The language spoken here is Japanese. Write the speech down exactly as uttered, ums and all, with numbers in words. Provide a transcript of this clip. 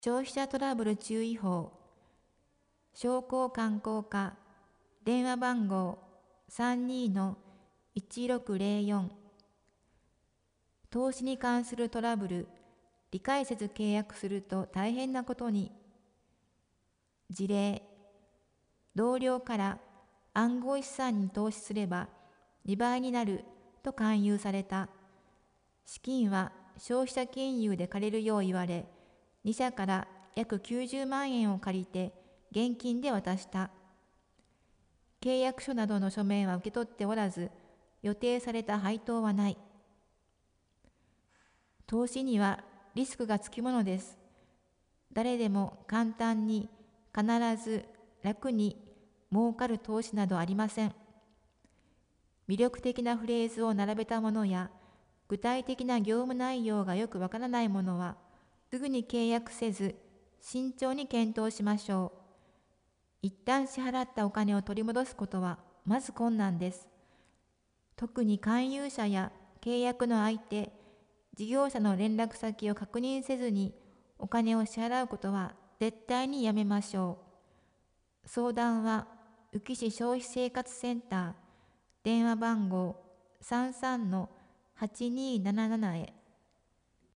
消費者トラブル注意報、商工観光課、電話番号 さんにーいちろくぜろよん。投資に関するトラブル、理解せず契約すると大変なことに。事例、同僚から暗号資産に投資すればにばいになると勧誘された。資金は消費者金融で借りるよう言われ、に社から約きゅうじゅうまんえんを借りて現金で渡した。契約書などの書面は受け取っておらず、予定された配当はない。投資にはリスクがつきものです。誰でも簡単に、必ず楽に儲かる投資などありません。魅力的なフレーズを並べたものや、具体的な業務内容がよくわからないものは、すぐに契約せず、慎重に検討しましょう。一旦支払ったお金を取り戻すことは、まず困難です。特に勧誘者や契約の相手、事業者の連絡先を確認せずにお金を支払うことは絶対にやめましょう。相談は宇城市消費生活センター、電話番号 さんさんのはちにーななな へ。